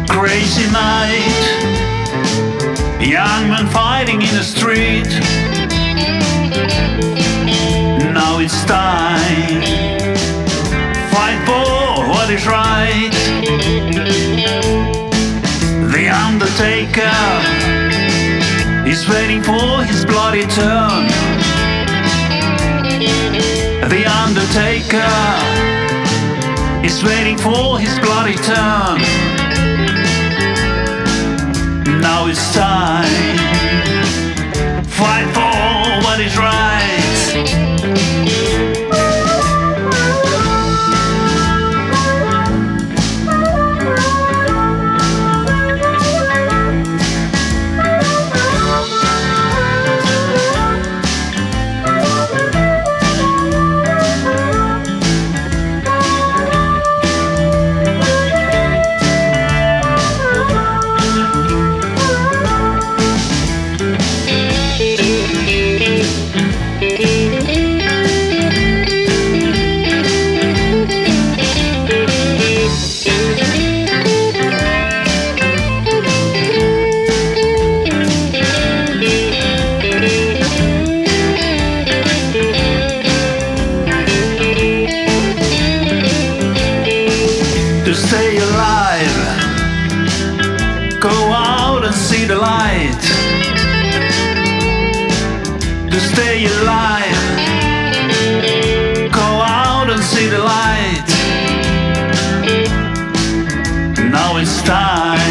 Crazy night, young men fighting in the street. Now it's time, fight for what is right. The Undertaker is waiting for his bloody turn. The Undertaker is waiting for his bloody turn. Now it's time, fight for what is right. To stay alive, go out and see the light. To stay alive, go out and see the light. Now it's time.